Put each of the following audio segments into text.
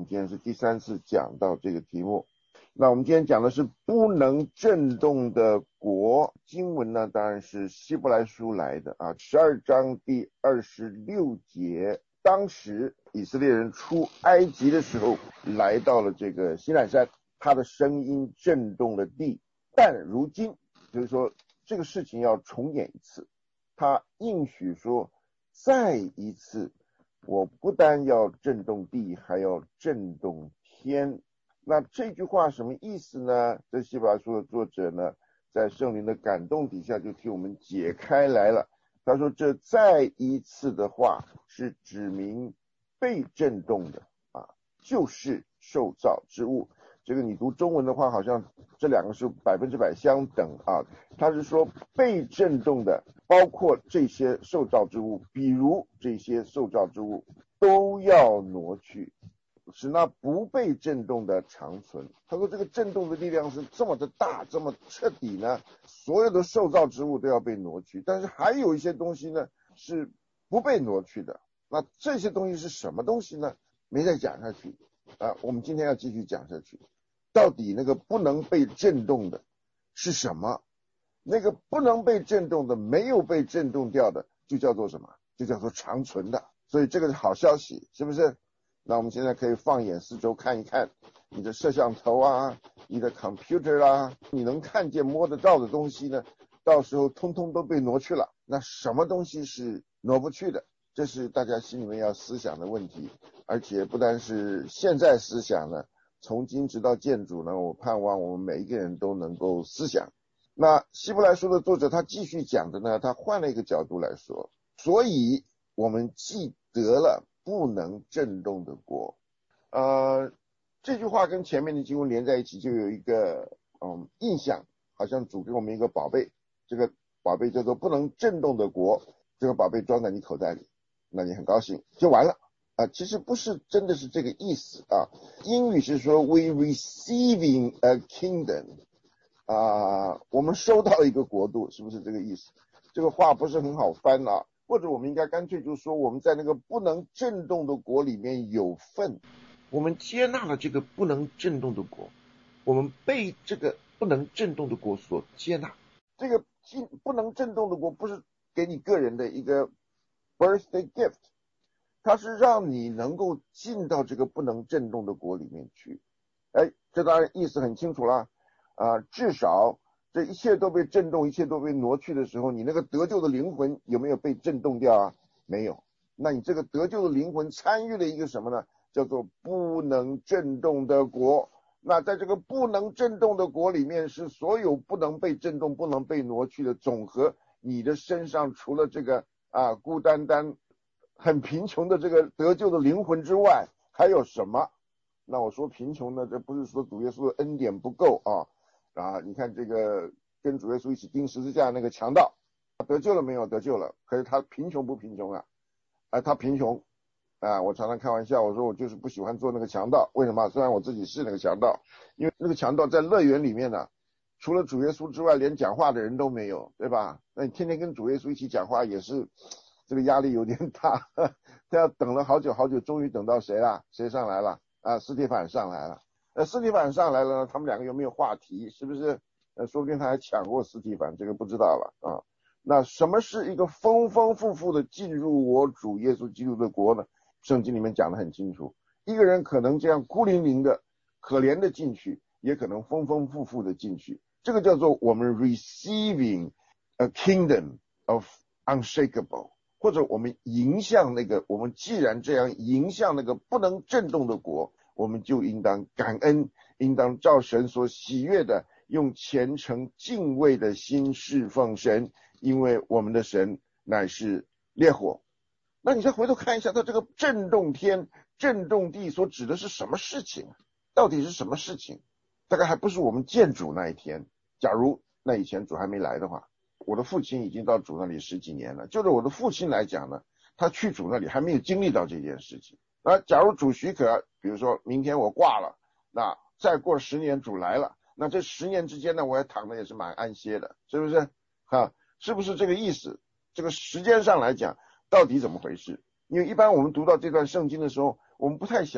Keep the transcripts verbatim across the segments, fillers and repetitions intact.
们今天是第三次讲到这个题目。那我们今天讲的是不能震动的国，经文呢当然是希伯来书来的啊，十二章第二十六节。当时以色列人出埃及的时候，来到了这个西奈山，他的声音震动了地。但如今就是说这个事情要重演一次，他应许说再一次，我不但要震动地，还要震动天。那这句话什么意思呢？这希伯来书的作者呢，在圣灵的感动底下就替我们解开来了。他说这再一次的话是指明被震动的啊，就是受造之物。这个你读中文的话，好像这两个是百分之百相等啊。他是说被震动的包括这些受造之物，比如这些受造之物都要挪去，使那不被震动的长存。他说这个震动的力量是这么的大，这么彻底呢，所有的受造之物都要被挪去，但是还有一些东西呢是不被挪去的。那这些东西是什么东西呢？没再讲下去啊，我们今天要继续讲下去。到底那个不能被震动的是什么？那个不能被震动的，没有被震动掉的，就叫做什么？就叫做长存的。所以这个是好消息，是不是？那我们现在可以放眼四周看一看，你的摄像头啊，你的 computer 啊，你能看见摸得到的东西呢，到时候通通都被挪去了。那什么东西是挪不去的？这是大家心里面要思想的问题，而且不单是现在思想呢，从今直到见主呢，我盼望我们每一个人都能够思想。那希伯来书的作者他继续讲的呢，他换了一个角度来说，所以我们既得了不能震动的国。呃，这句话跟前面的经文连在一起，就有一个嗯印象，好像主给我们一个宝贝，这个宝贝叫做不能震动的国，这个宝贝装在你口袋里，那你很高兴就完了啊。其实不是真的是这个意思啊。英语是说 we receiving a kingdom 啊，我们收到一个国度，是不是这个意思？这个话不是很好翻啊。或者我们应该干脆就说我们在那个不能震动的国里面有份，我们接纳了这个不能震动的国，我们被这个不能震动的国所接纳。这个不能震动的国不是给你个人的一个 birthday gift， 它是让你能够进到这个不能震动的国里面去。哎，这当然意思很清楚了啊，至少这一切都被震动，一切都被挪去的时候，你那个得救的灵魂有没有被震动掉啊？没有。那你这个得救的灵魂参与了一个什么呢？叫做不能震动的国。那在这个不能震动的国里面，是所有不能被震动、不能被挪去的总和。你的身上除了这个啊孤单单、很贫穷的这个得救的灵魂之外，还有什么？那我说贫穷呢，这不是说主耶稣的恩典不够啊。啊，你看这个跟主耶稣一起钉十字架那个强盗，得救了没有？得救了，可是他贫穷不贫穷啊？啊，他贫穷啊！我常常开玩笑，我说我就是不喜欢做那个强盗，为什么？虽然我自己是那个强盗，因为那个强盗在乐园里面呢，除了主耶稣之外，连讲话的人都没有，对吧？那你天天跟主耶稣一起讲话，也是这个压力有点大。他要等了好久好久，终于等到谁了？谁上来了？啊，司提反上来了。呃，司提反上来了，他们两个有没有话题？是不是？呃，说不定他还抢过司提反，这个不知道了啊。那什么是一个丰丰富富的进入我主耶稣基督的国呢？圣经里面讲得很清楚，一个人可能这样孤零零的、可怜的进去，也可能丰丰富富的进去。这个叫做我们 receiving a kingdom of unshakable， 或者我们迎向那个，我们既然这样迎向那个不能震动的国，我们就应当感恩，应当照神所喜悦的，用虔诚敬畏的心侍奉神，因为我们的神乃是烈火。那你再回头看一下，他这个震动天、震动地所指的是什么事情？到底是什么事情？大概还不是我们见主那一天。假如那以前主还没来的话，我的父亲已经到主那里十几年了，就是我的父亲来讲呢，他去主那里还没有经历到这件事情。那假如主许可，比如说明天我挂了，那再过十年主来了，那这十年之间呢，我也躺的也是蛮安歇的，是不是？哈，是不是这个意思？这个时间上来讲，到底怎么回事？因为一般我们读到这段圣经的时候，我们不太想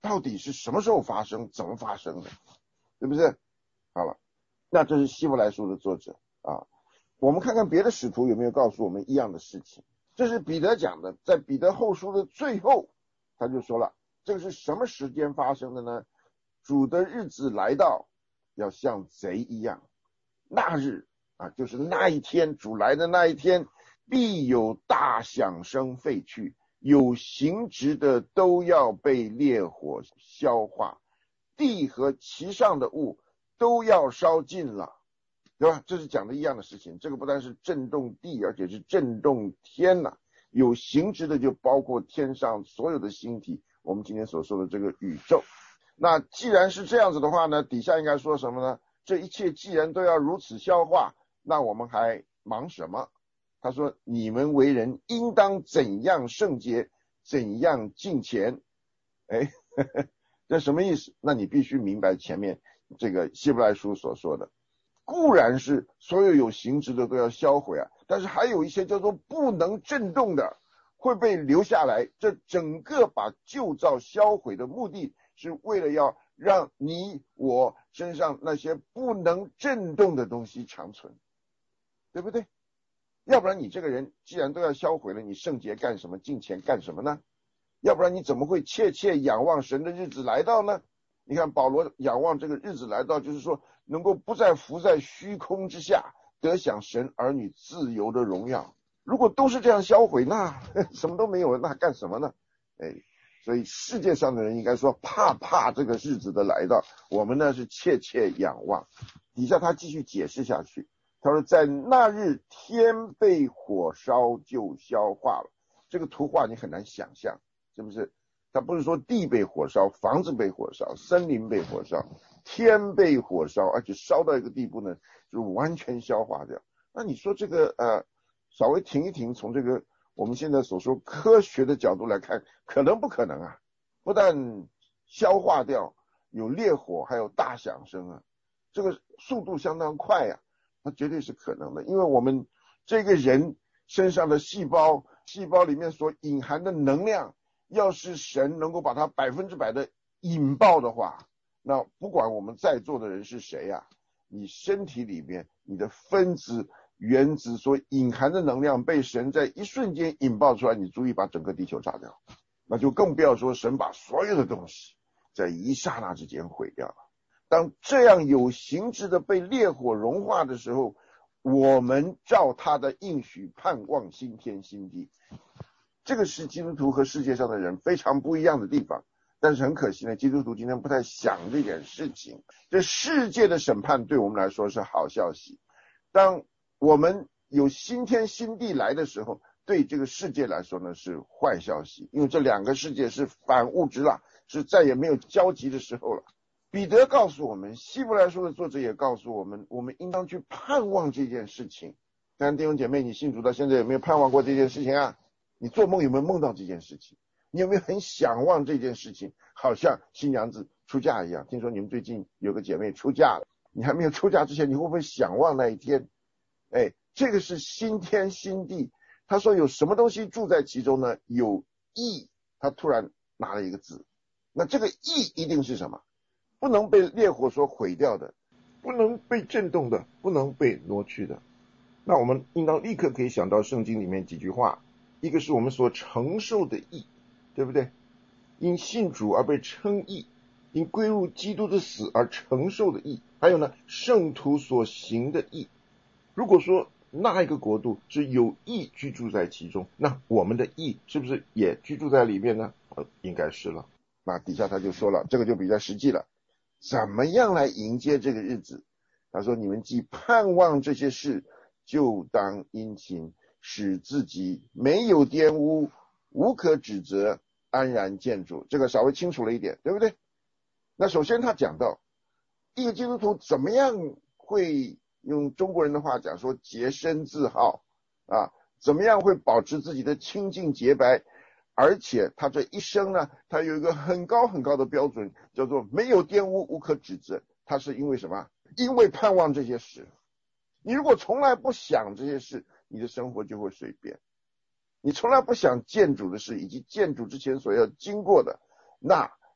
到底是什么时候发生，怎么发生的，对不对？好了，那这是希伯来书的作者啊。我们看看别的使徒有没有告诉我们一样的事情。这是彼得讲的，在彼得后书的最后，他就说了，这个是什么时间发生的呢？主的日子来到，要像贼一样。那日啊，就是那一天，主来的那一天，必有大响声废去，有形质的都要被烈火消化，地和其上的物都要烧尽了，对吧？这是讲的一样的事情。这个不但是震动地，而且是震动天呐。有形质的就包括天上所有的星体，我们今天所说的这个宇宙。那既然是这样子的话呢，底下应该说什么呢？这一切既然都要如此消化，那我们还忙什么？他说，你们为人应当怎样圣洁，怎样敬虔。哎，呵呵，这什么意思？那你必须明白前面这个希伯来书所说的，固然是所有有形质的都要销毁啊，但是还有一些叫做不能震动的会被留下来。这整个把旧造销毁的目的是为了要让你我身上那些不能震动的东西长存，对不对？要不然你这个人既然都要销毁了，你圣洁干什么，敬虔干什么呢？要不然你怎么会切切仰望神的日子来到呢？你看保罗仰望这个日子来到，就是说能够不再浮在虚空之下，得享神儿女自由的荣耀。如果都是这样销毁，那什么都没有，那干什么呢？哎，所以世界上的人应该说怕怕这个日子的来到，我们呢是切切仰望。底下他继续解释下去，他说在那日天被火烧就消化了。这个图画你很难想象，是不是？他不是说地被火烧，房子被火烧，森林被火烧，天被火烧，而且烧到一个地步呢，就是完全消化掉。那你说这个呃，稍微停一停，从这个我们现在所说科学的角度来看，可能不可能啊？不但消化掉，有烈火，还有大响声啊，这个速度相当快呀、啊，那绝对是可能的。因为我们这个人身上的细胞，细胞里面所隐含的能量，要是神能够把它百分之百的引爆的话，那不管我们在座的人是谁呀、啊，你身体里面你的分子原子所隐含的能量被神在一瞬间引爆出来，你足以把整个地球炸掉。那就更不要说神把所有的东西在一刹那之间毁掉了。当这样有形质的被烈火融化的时候，我们照他的应许盼望新天新地。这个是基督徒和世界上的人非常不一样的地方。但是很可惜呢，基督徒今天不太想这件事情。这世界的审判对我们来说是好消息，当我们有新天新地来的时候，对这个世界来说呢是坏消息，因为这两个世界是反物质了，是再也没有交集的时候了。彼得告诉我们，希伯来书的作者也告诉我们，我们应当去盼望这件事情。但弟兄姐妹，你信主到现在有没有盼望过这件事情啊？你做梦有没有梦到这件事情？你有没有很想望这件事情？好像新娘子出嫁一样。听说你们最近有个姐妹出嫁了，你还没有出嫁之前，你会不会想望那一天？哎，这个是新天新地。他说有什么东西住在其中呢？有义。他突然拿了一个字，那这个义一定是什么？不能被烈火所毁掉的，不能被震动的，不能被挪去的。那我们应当立刻可以想到圣经里面几句话，一个是我们所承受的义，对不对？因信主而被称义，因归入基督的死而承受的义，还有呢，圣徒所行的义。如果说那一个国度是有义居住在其中，那我们的义是不是也居住在里面呢？呃，应该是了。那底下他就说了，这个就比较实际了，怎么样来迎接这个日子？他说，你们既盼望这些事，就当殷勤，使自己没有玷污，无可指责，安然见主。这个稍微清楚了一点，对不对？那首先他讲到一个基督徒怎么样会用中国人的话讲说洁身自好啊，怎么样会保持自己的清净洁白，而且他这一生呢，他有一个很高很高的标准，叫做没有玷污，无可指责。他是因为什么？因为盼望这些事。你如果从来不想这些事，你的生活就会随便。你从来不想见主的事，以及见主之前所要经过的，那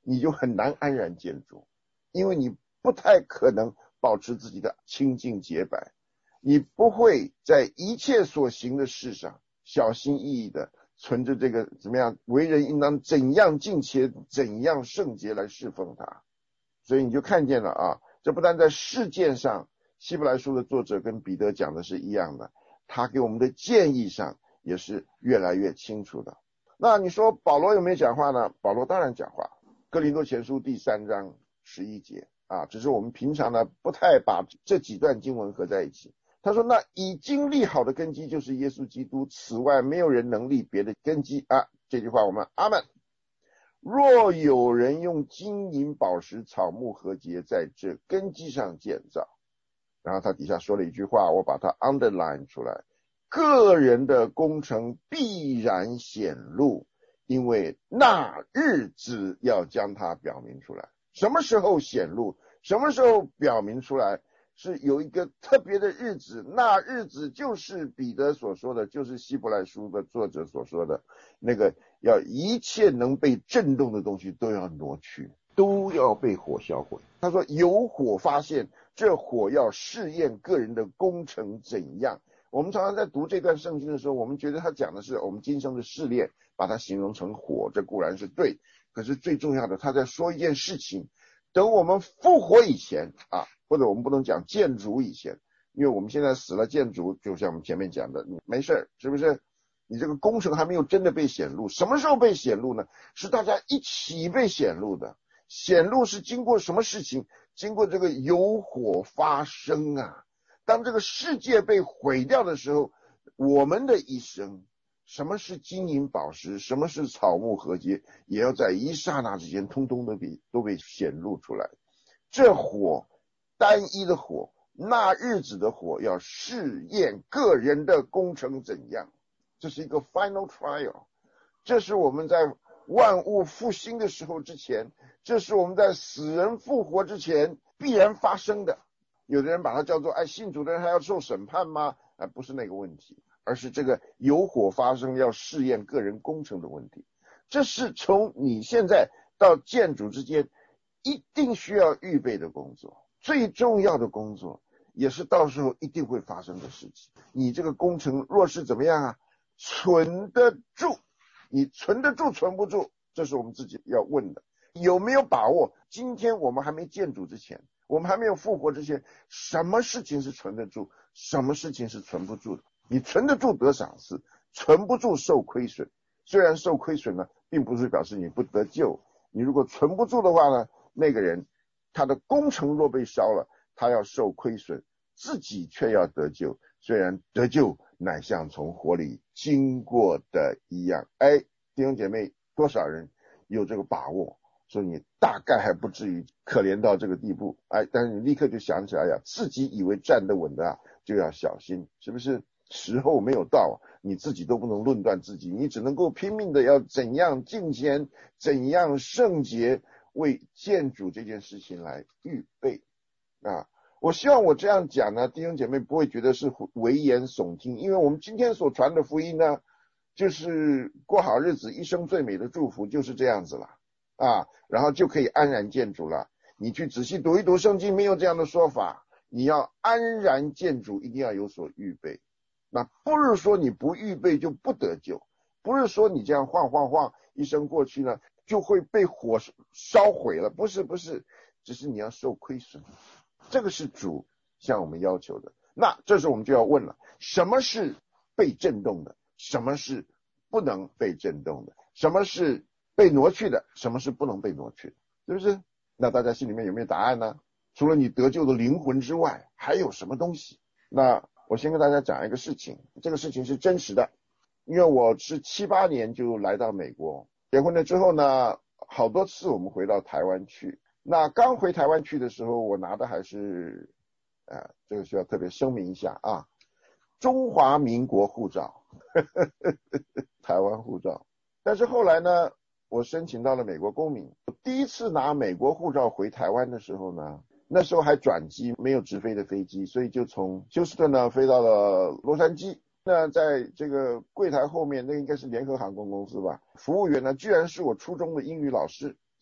你就很难安然见主，因为你不太可能保持自己的清净洁白，你不会在一切所行的事上小心翼翼的存着这个怎么样为人应当怎样敬虔怎样圣洁来侍奉他。所以你就看见了啊，这不但在事件上希伯来书的作者跟彼得讲的是一样的，他给我们的建议上也是越来越清楚的。那你说保罗有没有讲话呢？保罗当然讲话，哥林多前书第三章十一节啊，只是我们平常呢不太把这几段经文合在一起。他说那已经立好的根基就是耶稣基督，此外没有人能立别的根基啊。这句话我们阿们。若有人用金银宝石草木禾秸在这根基上建造，然后他底下说了一句话，我把它 underline 出来，个人的工程必然显露，因为那日子要将它表明出来。什么时候显露？什么时候表明出来？是有一个特别的日子，那日子就是彼得所说的，就是希伯来书的作者所说的那个，要一切能被震动的东西都要挪去，都要被火销毁。他说有火发现，这火要试验个人的工程怎样。我们常常在读这段圣经的时候，我们觉得他讲的是我们今生的试炼，把它形容成火，这固然是对，可是最重要的他在说一件事情，等我们复活以前啊，或者我们不能讲见主以前，因为我们现在死了见主，就像我们前面讲的，你没事，是不是？你这个工程还没有真的被显露，什么时候被显露呢？是大家一起被显露的。显露是经过什么事情？经过这个有火发生啊。当这个世界被毁掉的时候，我们的一生，什么是金银宝石，什么是草木禾秸，也要在一刹那之间通通都被都被显露出来。这火，单一的火，那日子的火，要试验个人的工程怎样。这是一个 final trial， 这是我们在万物复兴的时候之前，这是我们在死人复活之前必然发生的。有的人把它叫做哎，信主的人还要受审判吗？哎，不是那个问题，而是这个有火发生要试验个人工程的问题。这是从你现在到见主之间一定需要预备的工作，最重要的工作，也是到时候一定会发生的事情。你这个工程若是怎么样啊，存得住，你存得住存不住，这是我们自己要问的。有没有把握今天我们还没见主之前，我们还没有复活之前，什么事情是存得住，什么事情是存不住的？你存得住得赏赐，存不住受亏损。虽然受亏损呢，并不是表示你不得救，你如果存不住的话呢，那个人他的工程若被烧了，他要受亏损，自己却要得救。虽然得救乃像从火里经过的一样。哎，弟兄姐妹，多少人有这个把握，所以你大概还不至于可怜到这个地步。哎，但是你立刻就想起来呀，自己以为站得稳的啊，就要小心，是不是？时候没有到，你自己都不能论断自己，你只能够拼命的要怎样敬虔，怎样圣洁，为见主这件事情来预备啊。我希望我这样讲呢，弟兄姐妹不会觉得是危言耸听，因为我们今天所传的福音呢，就是过好日子，一生最美的祝福，就是这样子了啊，然后就可以安然见主了。你去仔细读一读圣经，没有这样的说法，你要安然见主，一定要有所预备。那不是说你不预备就不得救，不是说你这样晃晃晃一生过去呢就会被火烧毁了，不是不是，只是你要受亏损，这个是主向我们要求的。那这时候我们就要问了，什么是被震动的，什么是不能被震动的，什么是被挪去的，什么是不能被挪去的，是不是？那大家心里面有没有答案呢？除了你得救的灵魂之外，还有什么东西？那我先跟大家讲一个事情，这个事情是真实的，因为我是七八年就来到美国，结婚了之后呢，好多次我们回到台湾去。那刚回台湾去的时候，我拿的还是，呃，这个需要特别声明一下啊，中华民国护照，呵呵呵台湾护照。但是后来呢，我申请到了美国公民。我第一次拿美国护照回台湾的时候呢，那时候还转机，没有直飞的飞机，所以就从休斯顿呢飞到了洛杉矶。那在这个柜台后面，那应该是联合航空公司吧，服务员呢居然是我初中的英语老师，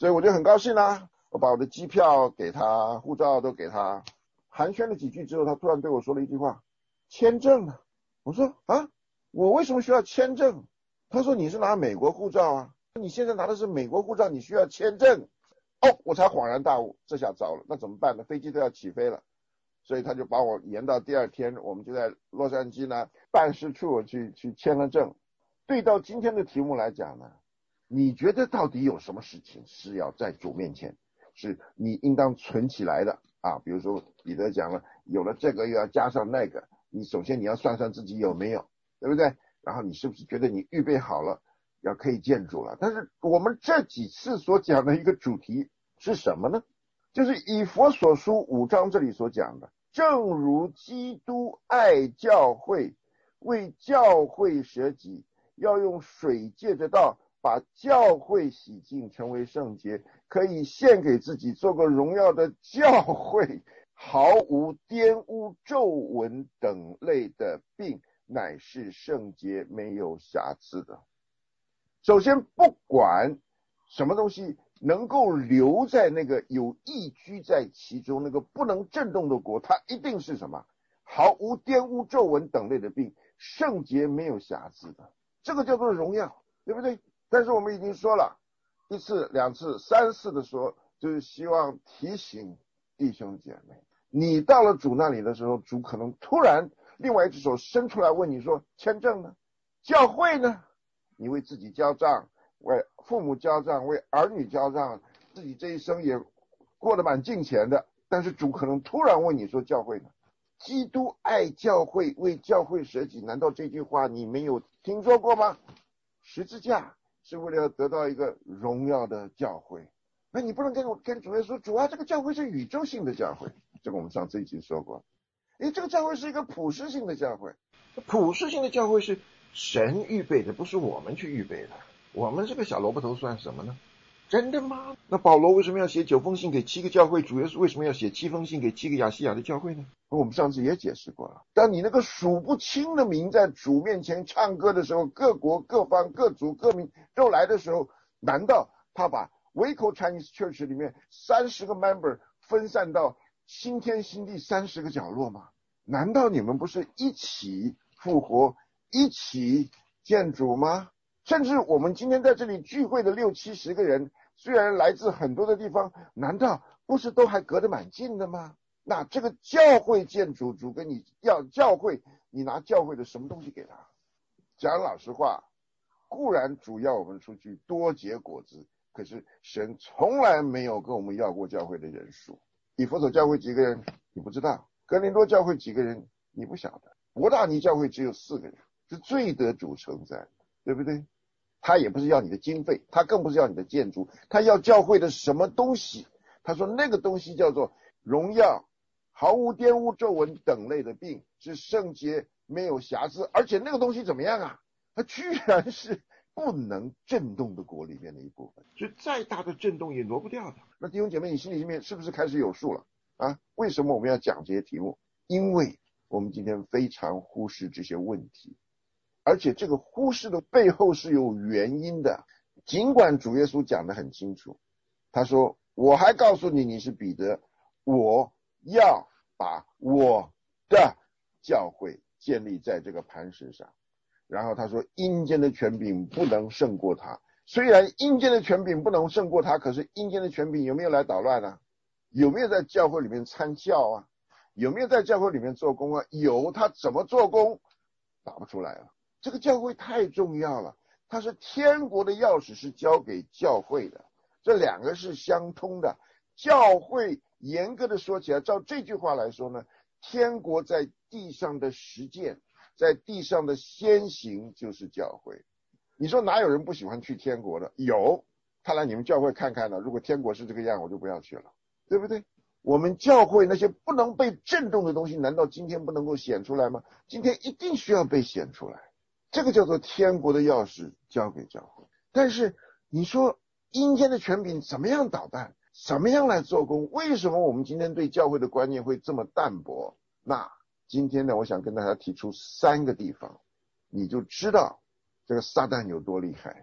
所以我就很高兴啦，我把我的机票给他，护照都给他，寒暄了几句之后，他突然对我说了一句话：签证呢？我说啊，我为什么需要签证？他说你是拿美国护照啊，你现在拿的是美国护照，你需要签证。哦，我才恍然大悟，这下糟了，那怎么办呢？飞机都要起飞了，所以他就把我延到第二天，我们就在洛杉矶呢办事处去去签了证。对到今天的题目来讲呢，你觉得到底有什么事情是要在主面前是你应当存起来的啊？比如说彼得讲了，有了这个又要加上那个，你首先你要算算自己有没有，对不对？然后你是不是觉得你预备好了要可以见主了？但是我们这几次所讲的一个主题是什么呢？就是以弗所书五章这里所讲的，正如基督爱教会，为教会舍己，要用水借着道把教会洗净，成为圣洁，可以献给自己，做个荣耀的教会，毫无玷污皱纹等类的病，乃是圣洁没有瑕疵的。首先不管什么东西能够留在那个有益居在其中那个不能震动的国，它一定是什么？毫无玷污皱纹等类的病，圣洁没有瑕疵的，这个叫做荣耀，对不对？但是我们已经说了一次两次三次的说，就是希望提醒弟兄姐妹，你到了主那里的时候，主可能突然另外一只手伸出来问你说，签证呢？教会呢？你为自己交账，为父母交账，为儿女交账，自己这一生也过得蛮尽钱的，但是主可能突然问你说，教会呢？基督爱教会，为教会舍己，难道这句话你没有听说过吗？十字架是为了得到一个荣耀的教会，那你不能跟我跟主耶稣说，主啊，这个教会是宇宙性的教会，这个我们上次已经说过。诶，这个教会是一个普世性的教会，普世性的教会是神预备的，不是我们去预备的，我们这个小萝卜头算什么呢？真的吗？那保罗为什么要写九封信给七个教会？主耶稣为什么要写七封信给七个亚细亚的教会呢？我们上次也解释过了。当你那个数不清的名在主面前唱歌的时候，各国各方各族各民都来的时候，难道他把 Waco Chinese Church 里面三十个 member 分散到新天新地三十个角落吗？难道你们不是一起复活，一起见主吗？甚至我们今天在这里聚会的六七十个人，虽然来自很多的地方，难道不是都还隔得蛮近的吗？那这个教会见主，主跟你要教会，你拿教会的什么东西给他？讲老实话，固然主要我们出去多结果子，可是神从来没有跟我们要过教会的人数。以弗所教会几个人你不知道，哥林多教会几个人你不晓得，伯大尼教会只有四个人，是最得主称赞，对不对？他也不是要你的经费，他更不是要你的建筑，他要教会的什么东西？他说那个东西叫做荣耀，毫无玷污皱纹等类的病，是圣洁没有瑕疵，而且那个东西怎么样啊？它居然是不能震动的国里面的一部分，所以再大的震动也挪不掉的。那弟兄姐妹，你心里面是不是开始有数了啊？为什么我们要讲这些题目？因为我们今天非常忽视这些问题，而且这个忽视的背后是有原因的。尽管主耶稣讲得很清楚，他说我还告诉你，你是彼得，我要把我的教会建立在这个磐石上。然后他说阴间的权柄不能胜过他，虽然阴间的权柄不能胜过他，可是阴间的权柄有没有来捣乱啊？有没有在教会里面参教啊？有没有在教会里面做工啊？有，他怎么做工打不出来了。这个教会太重要了，它是天国的钥匙，是交给教会的，这两个是相通的。教会严格的说起来，照这句话来说呢，天国在地上的实践，在地上的先行就是教会。你说哪有人不喜欢去天国的？有，他来你们教会看看了，如果天国是这个样，我就不要去了，对不对？我们教会那些不能被震动的东西，难道今天不能够显出来吗？今天一定需要被显出来，这个叫做天国的钥匙交给教会。但是你说阴间的权柄怎么样捣蛋，怎么样来做工？为什么我们今天对教会的观念会这么淡薄？那今天呢，我想跟大家提出三个地方，你就知道这个撒旦有多厉害。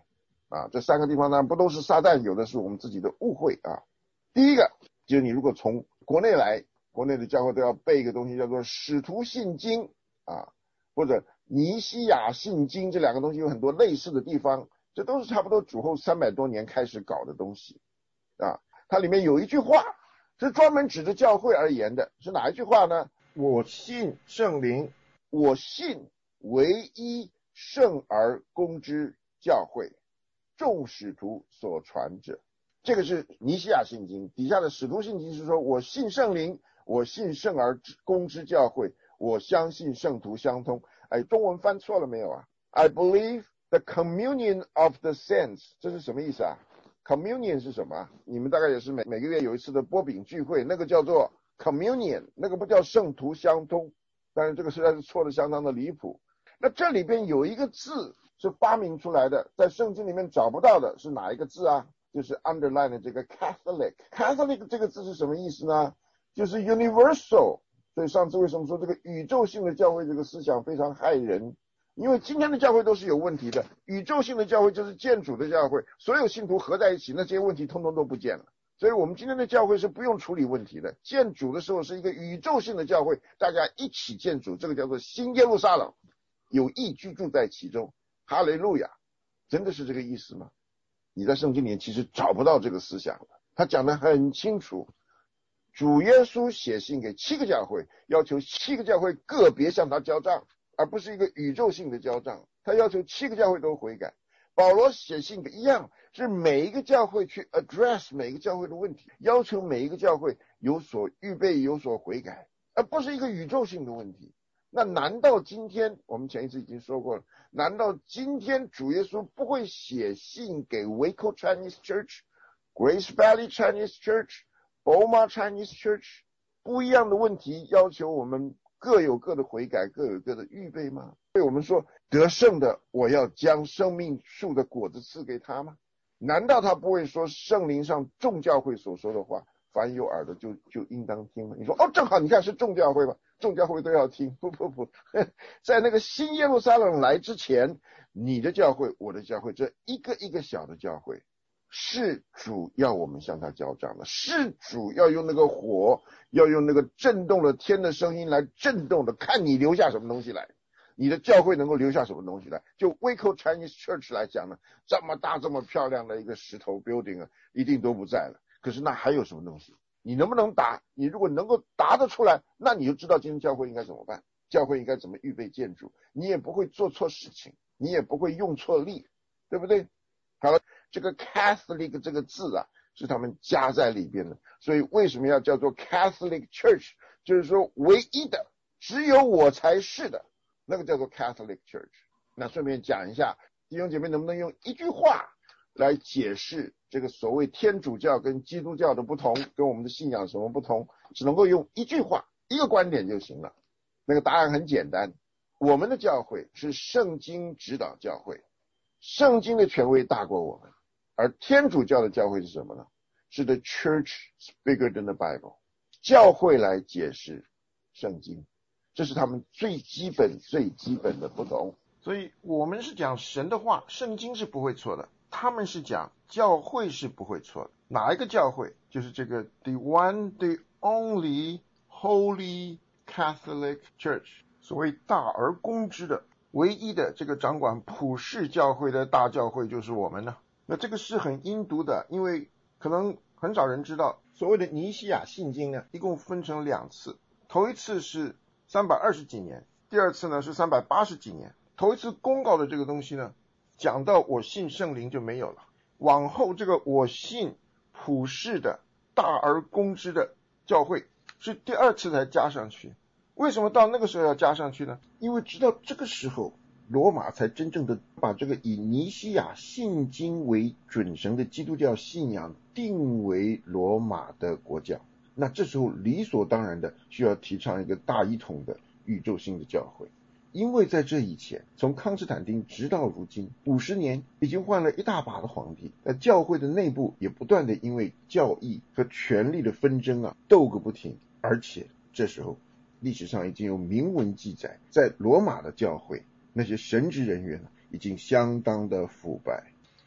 啊，这三个地方呢不都是撒旦，有的是我们自己的误会啊。第一个就是你如果从国内来，国内的教会都要背一个东西叫做使徒信经啊，或者尼西亚信经，这两个东西有很多类似的地方，这都是差不多主后三百多年开始搞的东西啊。它里面有一句话是专门指着教会而言的，是哪一句话呢？我信圣灵，我信唯一圣而公之教会，众使徒所传者。这个是尼西亚信经，底下的使徒信经是说我信圣灵，我信圣而公之教会，我相信圣徒相通。哎，中文翻错了没有啊？ I believe the communion of the saints， 这是什么意思啊？ Communion 是什么？你们大概也是每每个月有一次的波饼聚会，那个叫做 communion， 那个不叫圣徒相通，但是这个实在是错的相当的离谱。那这里边有一个字是发明出来的，在圣经里面找不到的，是哪一个字啊？就是 underline 的这个 Catholic。 Catholic 这个字是什么意思呢？就是 universal。 所以上次为什么说这个宇宙性的教会这个思想非常害人？因为今天的教会都是有问题的，宇宙性的教会就是见主的教会，所有信徒合在一起，那这些问题通通都不见了。所以我们今天的教会是不用处理问题的，见主的时候是一个宇宙性的教会，大家一起见主，这个叫做新耶路撒冷，有义居住在其中。哈雷路亚，真的是这个意思吗？你在圣经里其实找不到这个思想的，他讲得很清楚。主耶稣写信给七个教会，要求七个教会个别向他交账，而不是一个宇宙性的交账。他要求七个教会都悔改。保罗写信一样，是每一个教会去 address 每一个教会的问题，要求每一个教会有所预备，有所悔改，而不是一个宇宙性的问题。那难道今天，我们前一次已经说过了，难道今天主耶稣不会写信给 Waco Chinese Church、Grace Valley Chinese Church、Boma Chinese Church 不一样的问题，要求我们各有各的悔改，各有各的预备吗？所以我们说得胜的，我要将生命树的果子赐给他吗？难道他不会说圣灵上众教会所说的话，凡有耳的就就应当听吗？你说哦，正好你看是众教会吧，众教会都要听。不不不，在那个新耶路撒冷来之前，你的教会我的教会，这一个一个小的教会，是主要我们向他交账的，是主要用那个火，要用那个震动了天的声音来震动的，看你留下什么东西来，你的教会能够留下什么东西来。就 Waco Chinese Church 来讲呢，这么大这么漂亮的一个石头 building 啊，一定都不在了。可是那还有什么东西？你能不能答？你如果能够答得出来，那你就知道今天教会应该怎么办，教会应该怎么预备建筑，你也不会做错事情，你也不会用错力，对不对？好了，这个 Catholic 这个字啊，是他们加在里边的，所以为什么要叫做 Catholic Church？ 就是说唯一的，只有我才是的，那个叫做 Catholic Church。 那顺便讲一下，弟兄姐妹能不能用一句话来解释这个所谓天主教跟基督教的不同，跟我们的信仰什么不同？只能够用一句话，一个观点就行了。那个答案很简单，我们的教会是圣经指导教会，圣经的权威大过我们。而天主教的教会是什么呢？是 the church is bigger than the Bible， 教会来解释圣经，这是他们最基本最基本的不同。 所以我们是讲神的话，圣经是不会错的，他们是讲教会是不会错的。哪一个教会？就是这个 the one the only holy Catholic Church， 所谓大而公之的唯一的这个掌管普世教会的大教会就是我们呢。那这个是很阴毒的，因为可能很少人知道，所谓的尼西亚信经呢，一共分成两次，头一次是三百二十几年，第二次呢是三百八十几年。头一次公告的这个东西呢，讲到我信圣灵就没有了，往后这个我信普世的大而公之的教会是第二次才加上去。为什么到那个时候要加上去呢？因为直到这个时候罗马才真正的把这个以尼西亚信经为准绳的基督教信仰定为罗马的国教。那这时候理所当然的需要提倡一个大一统的宇宙性的教会。因为在这以前，从康斯坦丁直到如今五十年，已经换了一大把的皇帝，那教会的内部也不断的因为教义和权力的纷争啊斗个不停。而且这时候历史上已经有明文记载，在罗马的教会那些神职人员已经相当的腐败。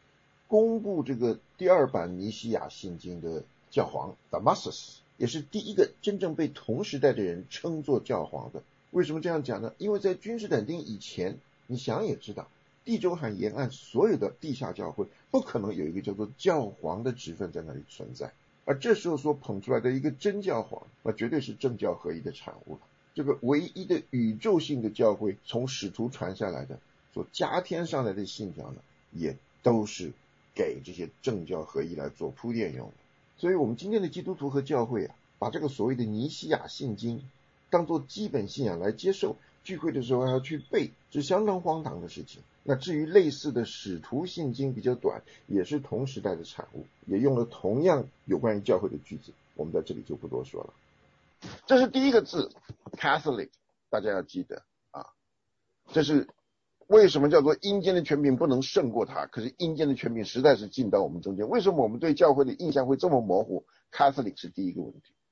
公布这个第二版尼西亚信经的教皇 Damasus， 也是第一个真正被同时代的人称作教皇的。为什么这样讲呢？因为在君士坦丁以前，你想也知道，地中海沿岸所有的地下教会不可能有一个叫做教皇的职分在那里存在，而这时候所捧出来的一个真教皇，那绝对是政教合一的产物了。这个唯一的宇宙性的教会从使徒传下来的所加添上来的信条呢，也都是给这些政教合一来做铺垫用的。所以我们今天的基督徒和教会啊，把这个所谓的尼西亚信经当作基本信仰来接受，聚会的时候还要去背，是相当荒唐的事情。那至于类似的使徒信经比较短，也是同时代的产物，也用了同样有关于教会的句子，我们在这里就不多说了。 这是第一个字 Catholic， 大家要记得啊，这是为什么叫做阴间的权柄不能胜过他，可是阴间的权柄实在是进到我们中间。为什么我们对教会的印象会这么模糊？ Catholic 是第一个问题。